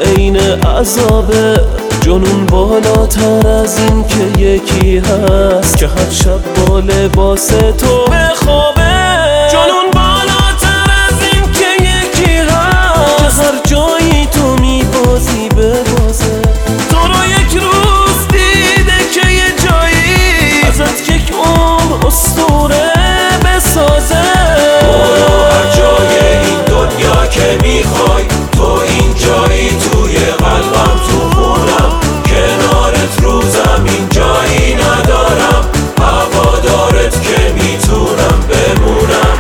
عین عذابه. جنون بالاتر از این که یکی هست که هر شب با لباس تو بخوابه. جنون بالاتر از این که یکی هست که هر جایی تو میبازی ببازه. تو رو یک روز دیده که یه جایی ازت یک عمر اسطوره بسازه. برو هر جای این دنیا که میخوای، تو این جایی توی قلبم، تو خونم، کنارت رو زمین جایی ندارم. هوادارت که میتونم بمونم.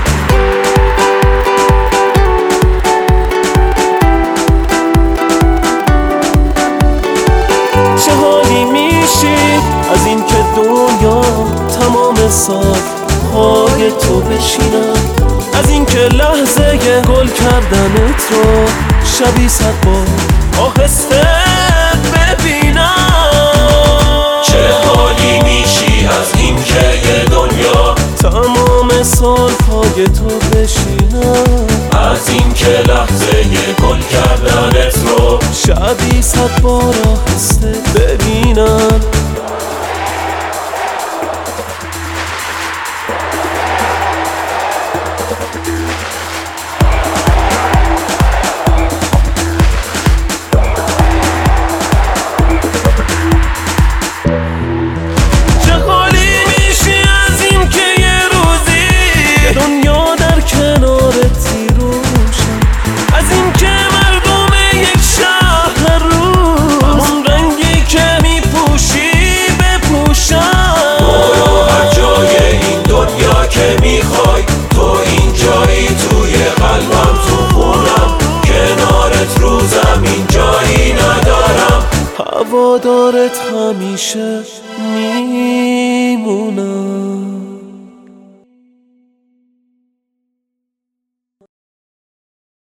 چه حالی میشی از این که دنیا تمام سال پای تو بشینم، از این که لحظه گل کردنت رو شبی 100 بار آهسته ببینم. چه حالی میشی از این که یه دنیا تمام سال پای تو بشینم، از این که لحظه گل کردنت رو شبی 100 بار آهسته ببینم. میخوای، تو این جایی توی قلبم، تو خونم، کنارت رو زمین جایی ندارم. هوادارت همیشه